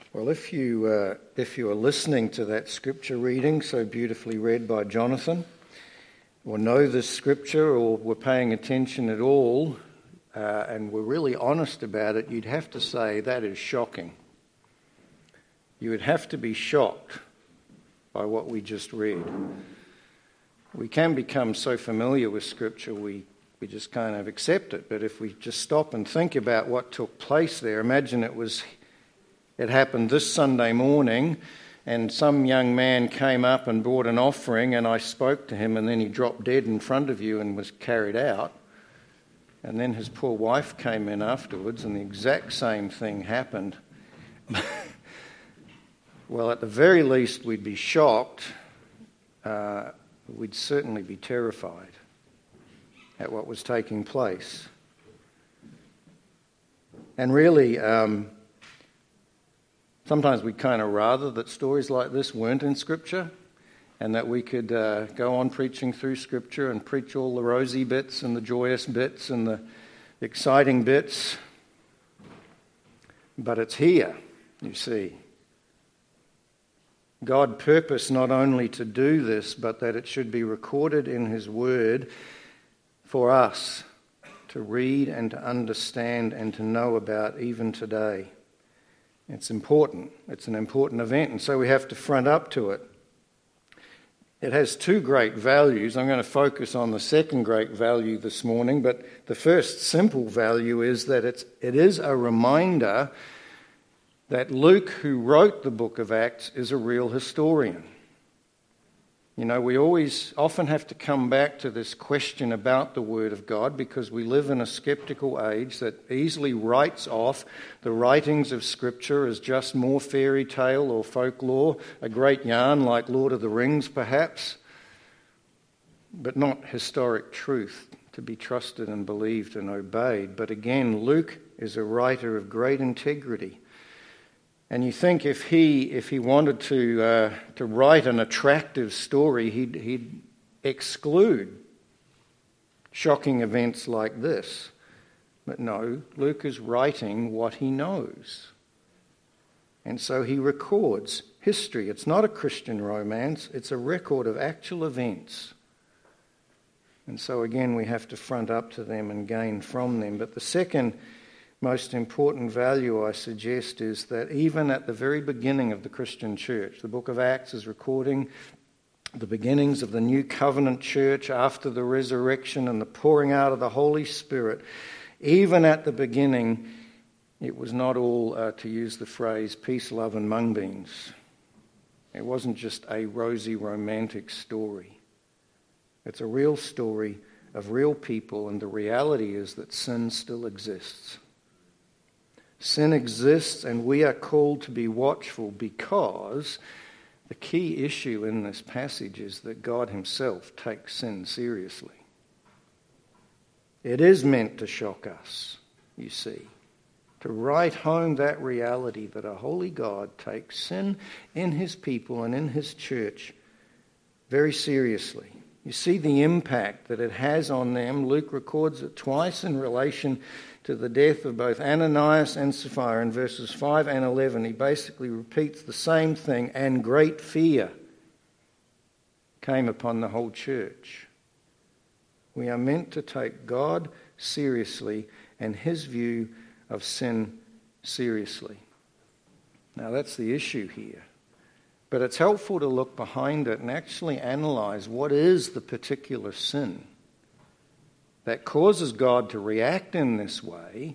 Well, if you are listening to that scripture reading so beautifully read by Jonathan, or know this scripture, or were paying attention at all, and were really honest about it, you'd have to say that is shocking. You would have to be shocked by what we just read. We can become so familiar with scripture we just kind of accept it, but if we just stop and think about what took place there, imagine it happened this Sunday morning, and some young man came up and brought an offering, and I spoke to him, and then he dropped dead in front of you and was carried out. And then his poor wife came in afterwards, and the exact same thing happened. Well, at the very least, we'd be shocked. We'd certainly be terrified at what was taking place. And really, sometimes we'd kind of rather that stories like this weren't in Scripture, and that we could go on preaching through Scripture and preach all the rosy bits and the joyous bits and the exciting bits. But it's here, you see. God purposed not only to do this, but that it should be recorded in His Word for us to read and to understand and to know about even today. It's important. It's an important event, and so we have to front up to it. It has two great values. I'm going to focus on the second great value this morning, but the first simple value is that it is a reminder that Luke, who wrote the book of Acts, is a real historian. You know, we often have to come back to this question about the Word of God because we live in a skeptical age that easily writes off the writings of Scripture as just more fairy tale or folklore, a great yarn like Lord of the Rings perhaps, but not historic truth to be trusted and believed and obeyed. But again, Luke is a writer of great integrity. And you think if he wanted to write an attractive story, he'd exclude shocking events like this. But no, Luke is writing what he knows. And so he records history. It's not a Christian romance, it's a record of actual events. And so again, we have to front up to them and gain from them. But the second most important value, I suggest, is that even at the very beginning of the Christian church, the book of Acts is recording the beginnings of the new covenant church after the resurrection and the pouring out of the Holy Spirit. Even at the beginning, it was not all, to use the phrase, peace, love and mung beans. It wasn't just a rosy romantic story. It's a real story of real people, and the reality is that sin still exists. Sin exists, and we are called to be watchful because the key issue in this passage is that God Himself takes sin seriously. It is meant to shock us, you see, to write home that reality that a holy God takes sin in His people and in His church very seriously. You see the impact that it has on them. Luke records it twice in relation to the death of both Ananias and Sapphira. In verses 5 and 11, he basically repeats the same thing, and great fear came upon the whole church. We are meant to take God seriously and His view of sin seriously. Now that's the issue here. But it's helpful to look behind it and actually analyze what is the particular sin that causes God to react in this way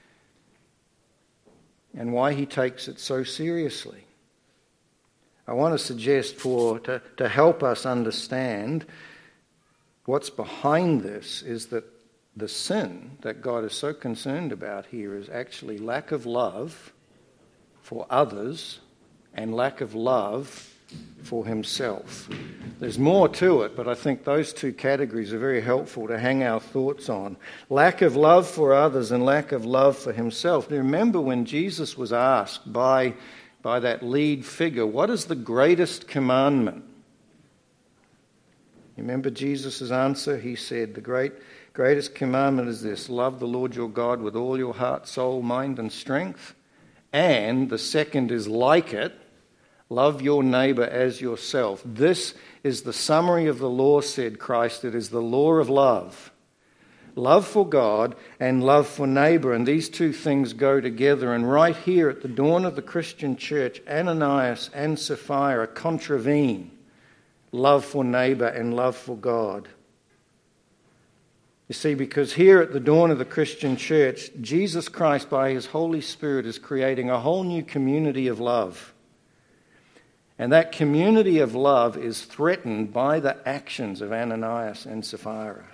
and why He takes it so seriously. I want to suggest to help us understand what's behind this is that the sin that God is so concerned about here is actually lack of love for others and lack of love for Himself. There's more to it, but I think those two categories are very helpful to hang our thoughts on. Lack of love for others and lack of love for Himself. Now, remember when Jesus was asked by that lead figure, what is the greatest commandment? You remember Jesus' answer? He said, the greatest commandment is this: love the Lord your God with all your heart, soul, mind and strength, And the second is like it, love your neighbour as yourself. This is the summary of the law, said Christ. It is the law of love. Love for God and love for neighbour. And these two things go together. And right here at the dawn of the Christian church, Ananias and Sapphira contravene love for neighbour and love for God. You see, because here at the dawn of the Christian church, Jesus Christ, by his Holy Spirit, is creating a whole new community of love. And that community of love is threatened by the actions of Ananias and Sapphira.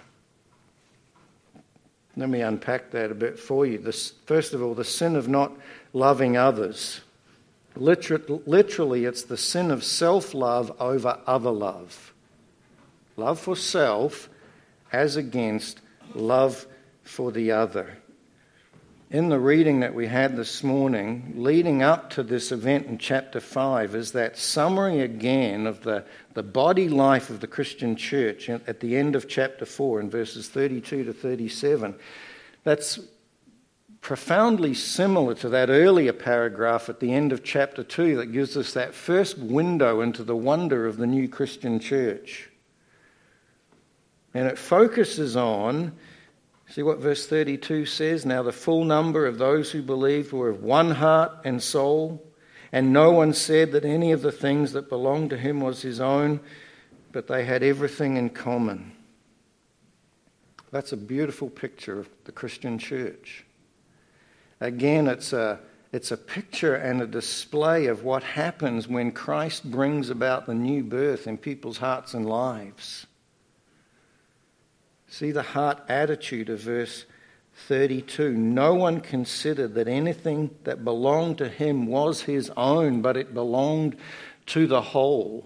Let me unpack that a bit for you. First of all, the sin of not loving others. Literally, it's the sin of self-love over other love. Love for self as against love for the other. In the reading that we had this morning, leading up to this event in chapter 5, is that summary again of the body life of the Christian church at the end of chapter 4 in verses 32 to 37. That's profoundly similar to that earlier paragraph at the end of chapter 2 that gives us that first window into the wonder of the new Christian church. And it focuses on, see what verse 32 says? Now the full number of those who believed were of one heart and soul, and no one said that any of the things that belonged to him was his own, but they had everything in common. That's a beautiful picture of the Christian church. Again, it's a picture and a display of what happens when Christ brings about the new birth in people's hearts and lives. See the heart attitude of verse 32. No one considered that anything that belonged to him was his own, but it belonged to the whole.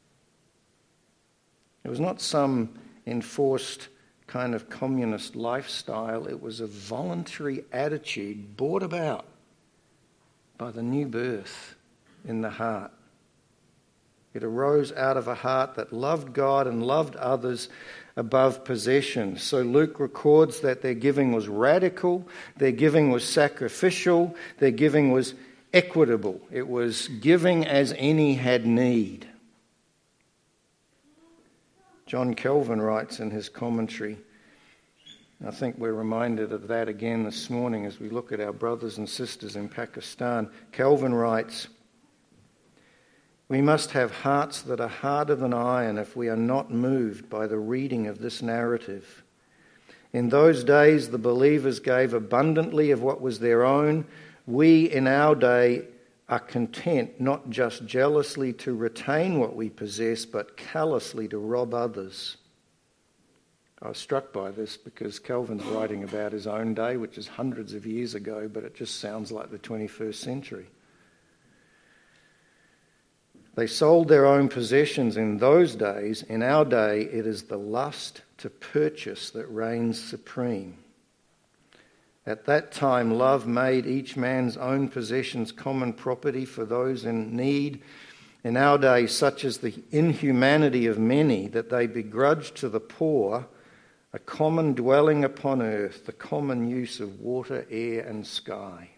It was not some enforced kind of communist lifestyle. It was a voluntary attitude brought about by the new birth in the heart. It arose out of a heart that loved God and loved others above possessions. So Luke records that their giving was radical, their giving was sacrificial, their giving was equitable. It was giving as any had need. John Calvin writes in his commentary, I think we're reminded of that again this morning as we look at our brothers and sisters in Pakistan. Calvin writes, we must have hearts that are harder than iron if we are not moved by the reading of this narrative. In those days, the believers gave abundantly of what was their own. We, in our day, are content not just jealously to retain what we possess, but callously to rob others. I was struck by this because Calvin's writing about his own day, which is hundreds of years ago, but it just sounds like the 21st century. They sold their own possessions in those days. In our day, it is the lust to purchase that reigns supreme. At that time, love made each man's own possessions common property for those in need. In our day, such is the inhumanity of many that they begrudge to the poor a common dwelling upon earth, the common use of water, air, and sky.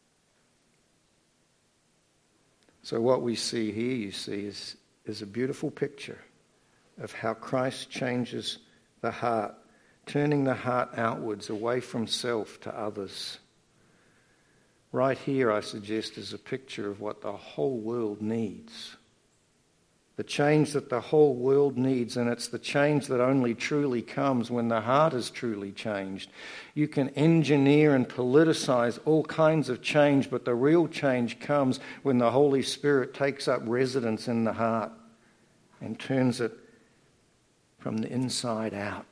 So what we see here, you see, is a beautiful picture of how Christ changes the heart, turning the heart outwards, away from self to others. Right here, I suggest, is a picture of what the whole world needs. The change that the whole world needs, and it's the change that only truly comes when the heart is truly changed. You can engineer and politicize all kinds of change, but the real change comes when the Holy Spirit takes up residence in the heart and turns it from the inside out.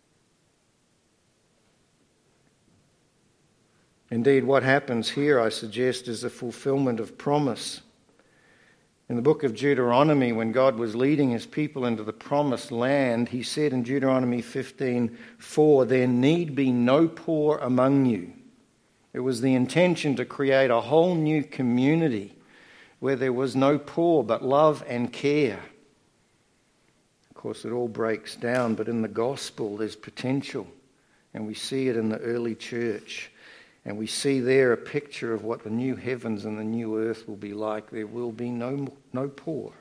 Indeed, what happens here, I suggest, is a fulfillment of promise. In the book of Deuteronomy, when God was leading his people into the promised land, he said in Deuteronomy 15:4, there need be no poor among you. It was the intention to create a whole new community where there was no poor but love and care. Of course, it all breaks down, but in the gospel there's potential, and we see it in the early church. And we see there a picture of what the new heavens and the new earth will be like. There will be no poor.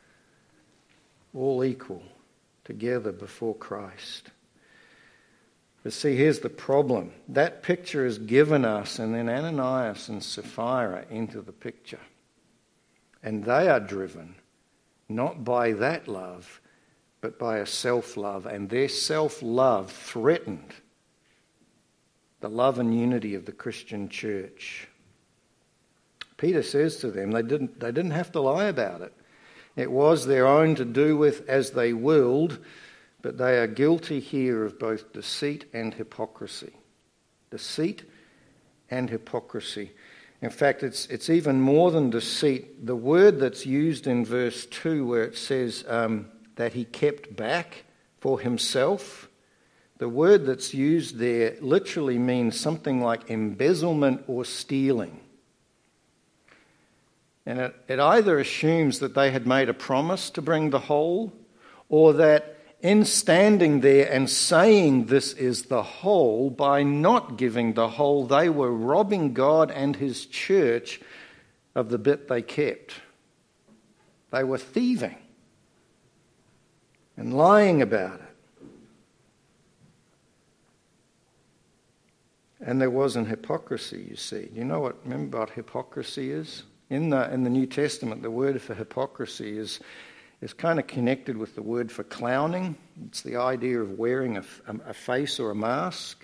All equal together before Christ. But see, here's the problem. That picture is given us, and then Ananias and Sapphira enter the picture. And they are driven not by that love, but by a self-love. And their self-love threatened the love and unity of the Christian church. Peter says to them, they didn't have to lie about it. It was their own to do with as they willed, but they are guilty here of both deceit and hypocrisy. Deceit and hypocrisy. In fact, it's even more than deceit. The word that's used in verse 2 where it says that he kept back for himself, the word that's used there literally means something like embezzlement or stealing. And it either assumes that they had made a promise to bring the whole, or that in standing there and saying this is the whole, by not giving the whole, they were robbing God and his church of the bit they kept. They were thieving and lying about it. And there wasn't hypocrisy, you see. Remember what hypocrisy is? In the New Testament, the word for hypocrisy is kind of connected with the word for clowning. It's the idea of wearing a face or a mask.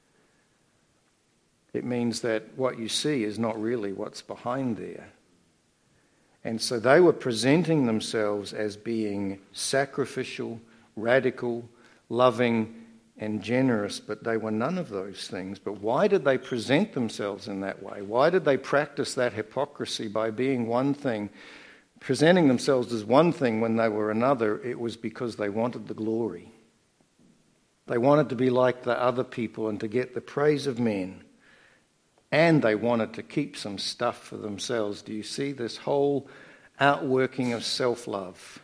It means that what you see is not really what's behind there. And so they were presenting themselves as being sacrificial, radical, loving, and generous, but they were none of those things. But why did they present themselves in that way? Why did they practice that hypocrisy by being one thing, presenting themselves as one thing when they were another? It was because they wanted the glory. They wanted to be like the other people and to get the praise of men. And they wanted to keep some stuff for themselves. Do you see this whole outworking of self-love?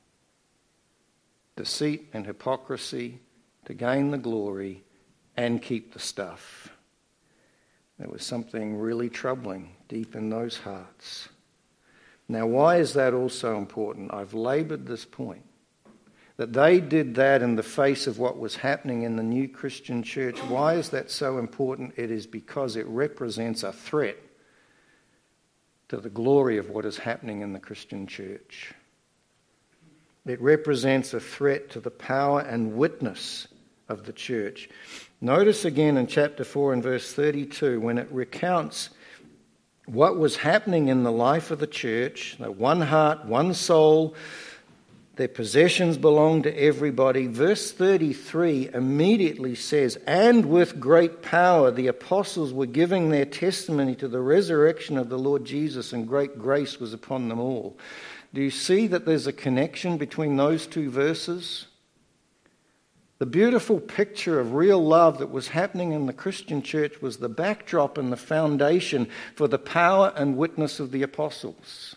Deceit and hypocrisy to gain the glory and keep the stuff. There was something really troubling deep in those hearts. Now, why is that also important? I've laboured this point. That they did that in the face of what was happening in the new Christian church. Why is that so important? It is because it represents a threat to the glory of what is happening in the Christian church. It represents a threat to the power and witness of the church. Notice again in chapter 4 and verse 32 when it recounts what was happening in the life of the church, one heart, one soul, their possessions belong to everybody. Verse 33 immediately says, and with great power the apostles were giving their testimony to the resurrection of the Lord Jesus, and great grace was upon them all. Do you see that there's a connection between those two verses? The beautiful picture of real love that was happening in the Christian church was the backdrop and the foundation for the power and witness of the apostles.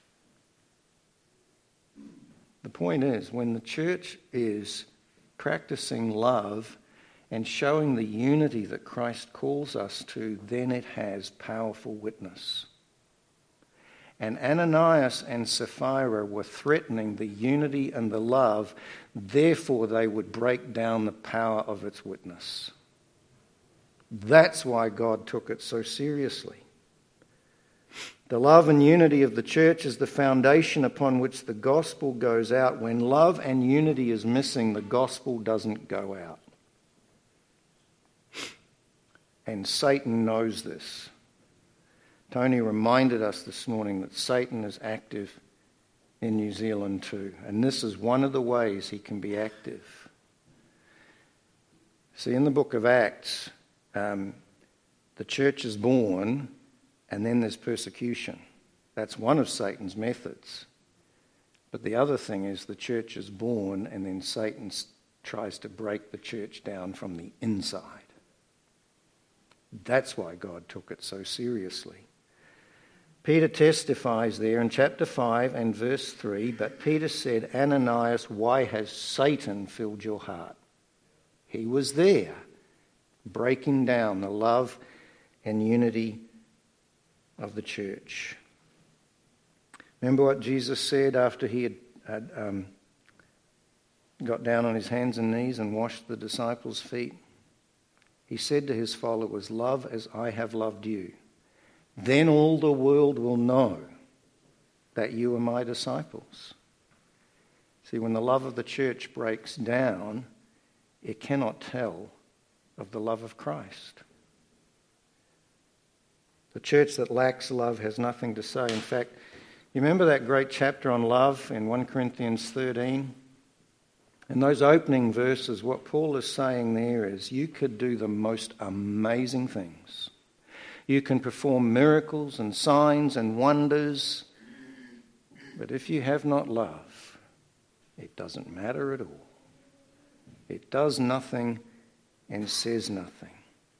The point is, when the church is practicing love and showing the unity that Christ calls us to, then it has powerful witness. And Ananias and Sapphira were threatening the unity and the love, therefore they would break down the power of its witness. That's why God took it so seriously. The love and unity of the church is the foundation upon which the gospel goes out. When love and unity is missing, the gospel doesn't go out. And Satan knows this. Tony reminded us this morning that Satan is active in New Zealand too. And this is one of the ways he can be active. See, in the book of Acts, the church is born and then there's persecution. That's one of Satan's methods. But the other thing is the church is born and then Satan tries to break the church down from the inside. That's why God took it so seriously. Peter testifies there in chapter 5 and verse 3, but Peter said, Ananias, why has Satan filled your heart? He was there, breaking down the love and unity of the church. Remember what Jesus said after he had got down on his hands and knees and washed the disciples' feet? He said to his followers, "Love as I have loved you. Then all the world will know that you are my disciples." See, when the love of the church breaks down, it cannot tell of the love of Christ. The church that lacks love has nothing to say. In fact, you remember that great chapter on love in 1 Corinthians 13? In those opening verses, what Paul is saying there is you could do the most amazing things. You can perform miracles and signs and wonders, but if you have not love, it doesn't matter at all. It does nothing and says nothing.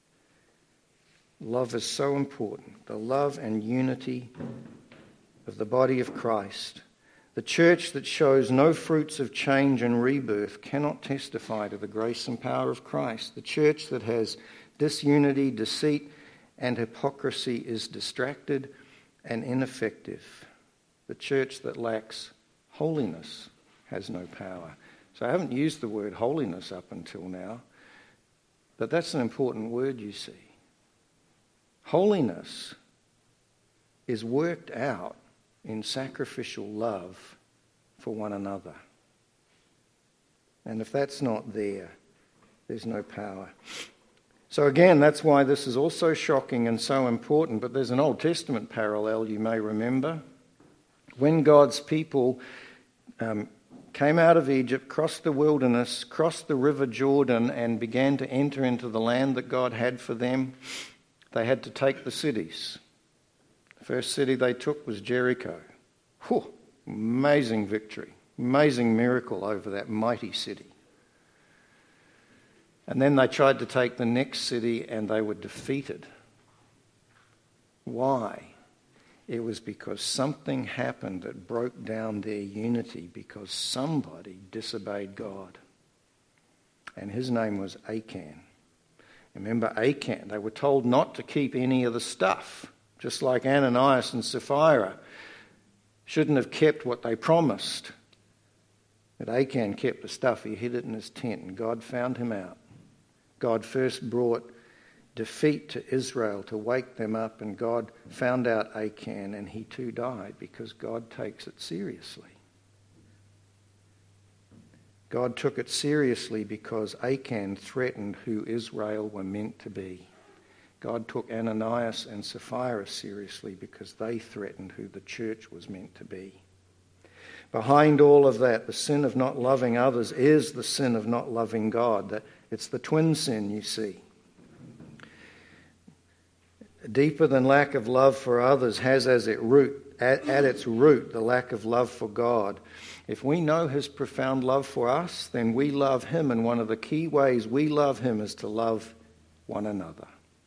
Love is so important. The love and unity of the body of Christ. The church that shows no fruits of change and rebirth cannot testify to the grace and power of Christ. The church that has disunity, deceit, and hypocrisy is distracted and ineffective. The church that lacks holiness has no power. So I haven't used the word holiness up until now, but that's an important word, you see. Holiness is worked out in sacrificial love for one another. And if that's not there, there's no power. So again, that's why this is also shocking and so important, but there's an Old Testament parallel you may remember. When God's people came out of Egypt, crossed the wilderness, crossed the river Jordan, and began to enter into the land that God had for them, they had to take the cities. The first city they took was Jericho. Whew, amazing victory, amazing miracle over that mighty city. And then they tried to take the next city and they were defeated. Why? It was because something happened that broke down their unity because somebody disobeyed God. And his name was Achan. Remember Achan, they were told not to keep any of the stuff, just like Ananias and Sapphira shouldn't have kept what they promised. But Achan kept the stuff, he hid it in his tent, and God found him out. God first brought defeat to Israel to wake them up, and God found out Achan, and he too died because God takes it seriously. God took it seriously because Achan threatened who Israel were meant to be. God took Ananias and Sapphira seriously because they threatened who the church was meant to be. Behind all of that, the sin of not loving others is the sin of not loving God. It's the twin sin, you see. Deeper than lack of love for others has as its root the lack of love for God. If we know his profound love for us, then we love him, and one of the key ways we love him is to love one another.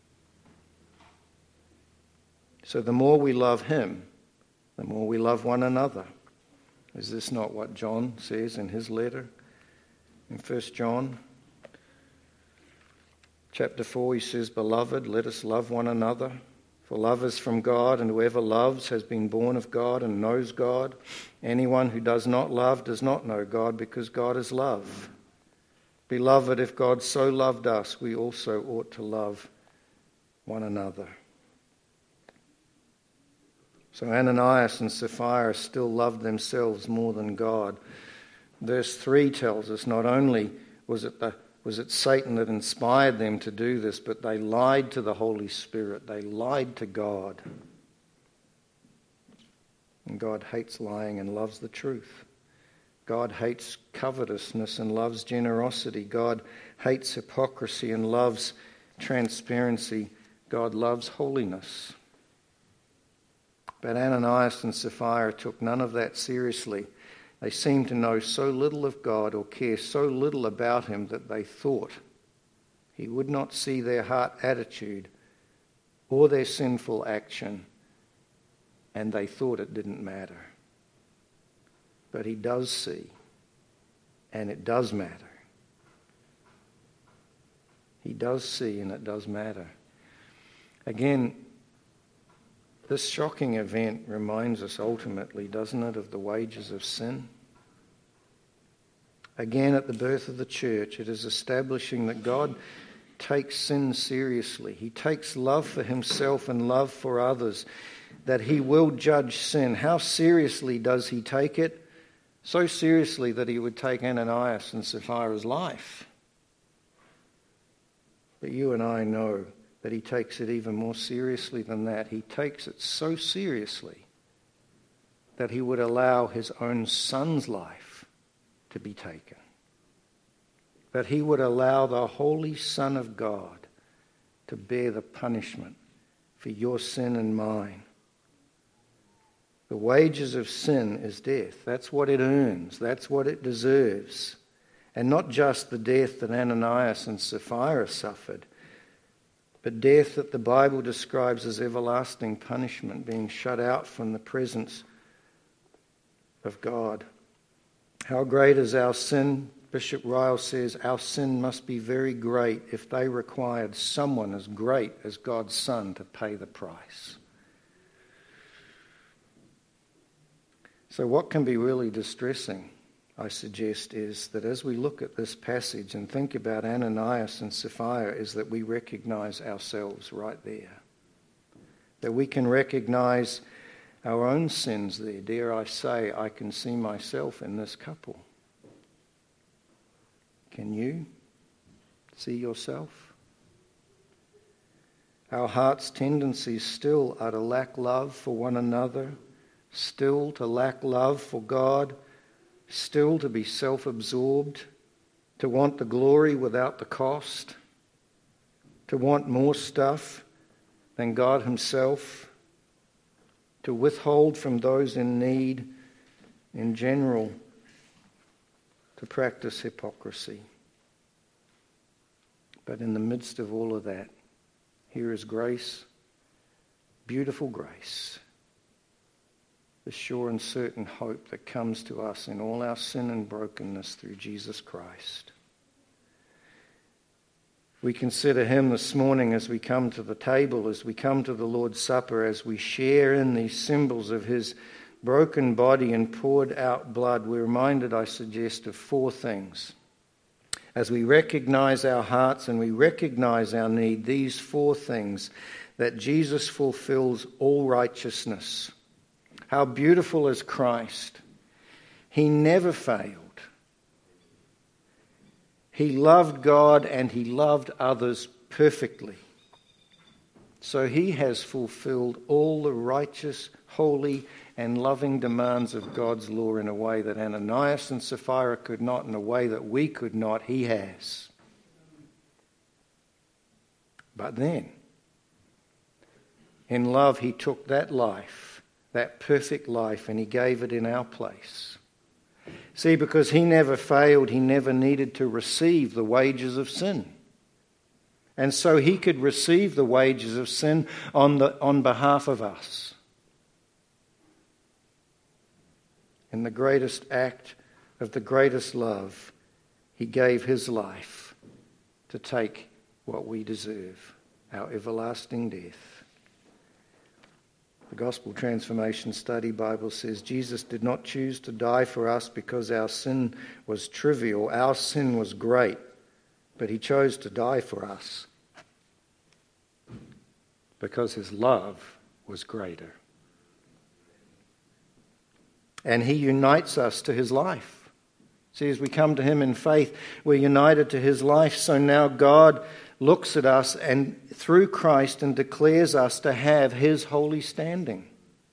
So the more we love him, the more we love one another. Is this not what John says in his letter? In 1 John chapter 4, he says, "Beloved, let us love one another. For love is from God, and whoever loves has been born of God and knows God. Anyone who does not love does not know God, because God is love. Beloved, if God so loved us, we also ought to love one another." So Ananias and Sapphira still loved themselves more than God. Verse 3 tells us not only was it Satan that inspired them to do this, but they lied to the Holy Spirit. They lied to God. And God hates lying and loves the truth. God hates covetousness and loves generosity. God hates hypocrisy and loves transparency. God loves holiness. But Ananias and Sapphira took none of that seriously. They seemed to know so little of God or care so little about him that they thought he would not see their heart attitude or their sinful action, and they thought it didn't matter. But he does see, and it does matter. He does see, and it does matter. Again, this shocking event reminds us ultimately, doesn't it, of the wages of sin? Again, at the birth of the church, it is establishing that God takes sin seriously. He takes love for himself and love for others, that he will judge sin. How seriously does he take it? So seriously that he would take Ananias and Sapphira's life. But you and I know that he takes it even more seriously than that. He takes it so seriously that he would allow his own son's life to be taken. That he would allow the Holy Son of God to bear the punishment for your sin and mine. The wages of sin is death. That's what it earns. That's what it deserves. And not just the death that Ananias and Sapphira suffered, but death that the Bible describes as everlasting punishment, being shut out from the presence of God. How great is our sin? Bishop Ryle says our sin must be very great if they required someone as great as God's Son to pay the price. So what can be really distressing, I suggest, is that as we look at this passage and think about Ananias and Sapphira, is that we recognize ourselves right there. That we can recognize our own sins there. Dare I say, I can see myself in this couple. Can you see yourself? Our heart's tendencies still are to lack love for one another, still to lack love for God, still to be self-absorbed, to want the glory without the cost, to want more stuff than God himself, to withhold from those in need, in general, to practice hypocrisy. But in the midst of all of that, here is grace, beautiful grace, the sure and certain hope that comes to us in all our sin and brokenness through Jesus Christ. We consider him this morning as we come to the table, as we come to the Lord's Supper, as we share in these symbols of his broken body and poured out blood. We're reminded, I suggest, of four things. As we recognize our hearts and we recognize our need, these four things: that Jesus fulfills all righteousness. How beautiful is Christ. He never failed. He loved God and he loved others perfectly. So he has fulfilled all the righteous, holy, and loving demands of God's law in a way that Ananias and Sapphira could not, in a way that we could not. He has. But then, in love, he took that life, that perfect life, and he gave it in our place. See, because he never failed, he never needed to receive the wages of sin. And so he could receive the wages of sin on behalf of us. In the greatest act of the greatest love, he gave his life to take what we deserve, our everlasting death. The Gospel Transformation Study Bible says Jesus did not choose to die for us because our sin was trivial, our sin was great, but he chose to die for us because his love was greater. And he unites us to his life. See, as we come to him in faith, we're united to his life. So now God looks at us and through Christ and declares us to have his holy standing,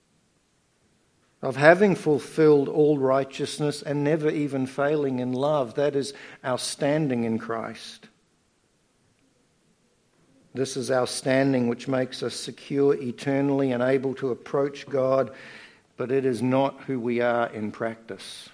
of having fulfilled all righteousness and never even failing in love. That is our standing in Christ. This is our standing which makes us secure eternally and able to approach God, but it is not who we are in practice.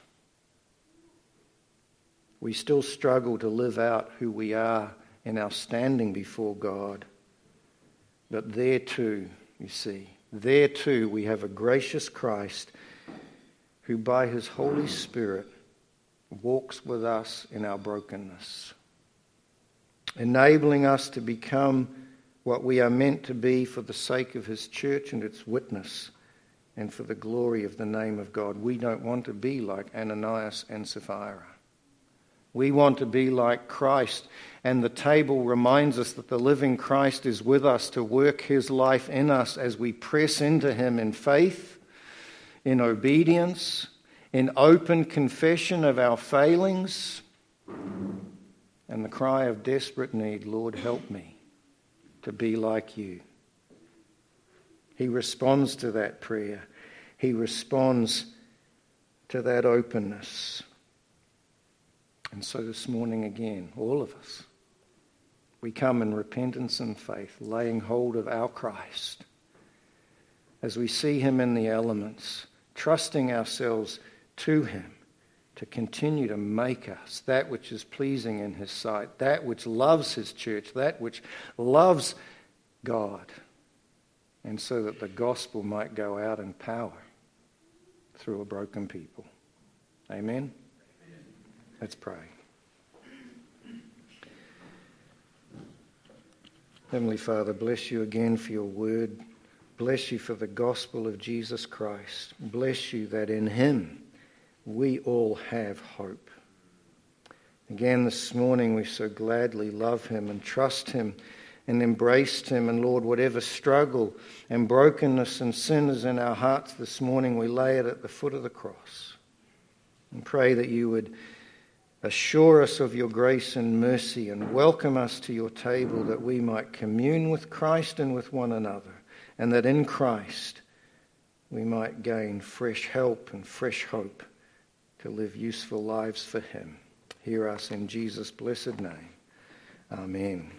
We still struggle to live out who we are in our standing before God. But there too, you see, there too we have a gracious Christ who by his Holy Spirit walks with us in our brokenness, enabling us to become what we are meant to be for the sake of his church and its witness and for the glory of the name of God. We don't want to be like Ananias and Sapphira. We want to be like Christ, and the table reminds us that the living Christ is with us to work his life in us as we press into him in faith, in obedience, in open confession of our failings, and the cry of desperate need, Lord, help me to be like you. He responds to that prayer. He responds to that openness. And so this morning again, all of us, we come in repentance and faith, laying hold of our Christ as we see him in the elements, trusting ourselves to him to continue to make us that which is pleasing in his sight, that which loves his church, that which loves God, and so that the gospel might go out in power through a broken people. Amen? Let's pray. Heavenly Father, bless you again for your word. Bless you for the gospel of Jesus Christ. Bless you that in him we all have hope. Again this morning we so gladly love him and trust him and embraced him. And Lord, whatever struggle and brokenness and sin is in our hearts this morning, we lay it at the foot of the cross and pray that you would assure us of your grace and mercy and welcome us to your table that we might commune with Christ and with one another, and that in Christ we might gain fresh help and fresh hope to live useful lives for him. Hear us in Jesus' blessed name. Amen.